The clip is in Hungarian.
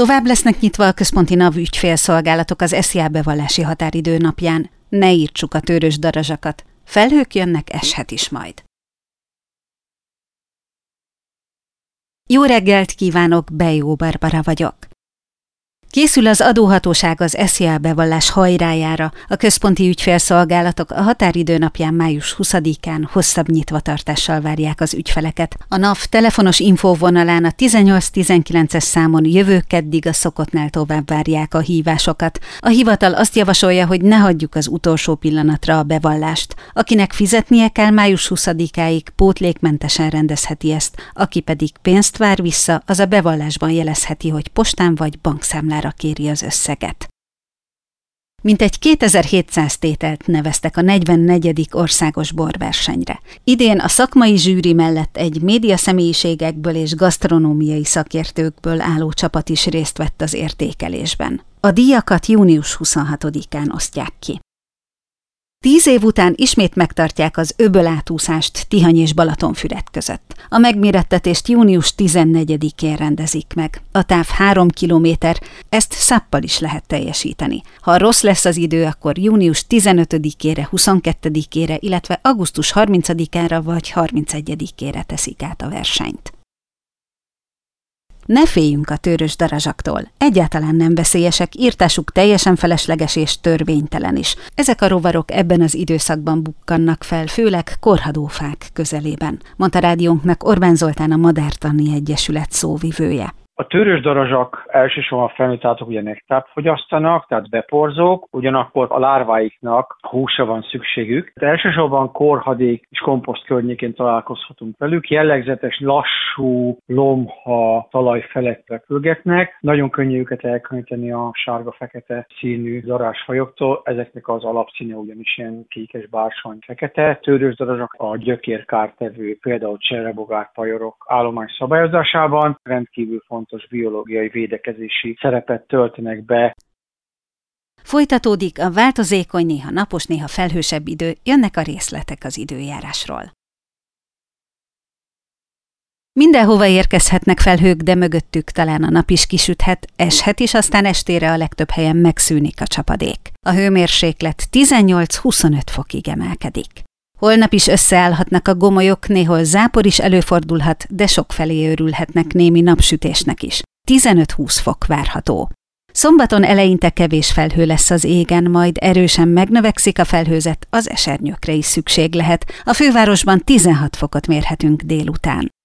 Tovább lesznek nyitva a központi NAV ügyfélszolgálatok az SZIA bevallási határidő napján. Ne írtsuk a tőrös darazsakat. Felhők jönnek, eshet is majd. Jó reggelt kívánok, Bejó Barbara vagyok. Készül az adóhatóság az SZIA bevallás hajrájára. A központi ügyfélszolgálatok a határidő napján május 20-án hosszabb nyitvatartással várják az ügyfeleket. A NAV telefonos infóvonalán a 18-19-es számon jövő keddig a szokottnál tovább várják a hívásokat. A hivatal azt javasolja, hogy ne hagyjuk az utolsó pillanatra a bevallást. Akinek fizetnie kell május 20-áig, pótlékmentesen rendezheti ezt, aki pedig pénzt vár vissza, az a bevallásban jelezheti, hogy postán vagy bankszámlára kéri az összeget. Mintegy 2700 tételt neveztek a 44. országos borversenyre. Idén a szakmai zsűri mellett egy médiaszemélyiségekből és gasztronómiai szakértőkből álló csapat is részt vett az értékelésben. A díjakat június 26-án osztják ki. 10 év után ismét megtartják az öbölátúszást Tihany és Balatonfüred között. A megmérettetést június 14-én rendezik meg. A táv 3 kilométer, ezt SUP-pal is lehet teljesíteni. Ha rossz lesz az idő, akkor június 15-ére, 22-ére, illetve augusztus 30-ára vagy 31-ére teszik át a versenyt. Ne féljünk a tőrös darazsaktól. Egyáltalán nem veszélyesek, írtásuk teljesen felesleges és törvénytelen is. Ezek a rovarok ebben az időszakban bukkannak fel, főleg korhadófák közelében, mondta rádiónknak Orbán Zoltán, a Madártani Egyesület szóvivője. A tőrös darazsak elsősorban a felnőtt állatok ugye nektárt fogyasztanak, tehát beporzók, ugyanakkor a lárváiknak húsra van szükségük. De elsősorban korhadék és komposzt környékén találkozhatunk velük. Jellegzetes, lassú, lomha talaj felett repülgetnek. Nagyon könnyű őket elkülöníteni a sárga-fekete színű darázsfajoktól. Ezeknek az alapszíne ugyanis ilyen kékes, bársony, fekete. Tőrös darazsak a gyökérkártevő, például cserrebogár, pajorok állomány szabályozásában rendkívül fontos biológiai védekezési szerepet töltenek be. Folytatódik a változékony, néha napos, néha felhősebb idő, jönnek a részletek az időjárásról. Mindenhova érkezhetnek felhők, de mögöttük talán a nap is kisüthet, eshet is, aztán estére a legtöbb helyen megszűnik a csapadék. A hőmérséklet 18-25 fokig emelkedik. Holnap is összeállhatnak a gomolyok, néhol zápor is előfordulhat, de sokfelé örülhetnek némi napsütésnek is. 15-20 fok várható. Szombaton eleinte kevés felhő lesz az égen, majd erősen megnövekszik a felhőzet, az esernyőkre is szükség lehet. A fővárosban 16 fokot mérhetünk délután.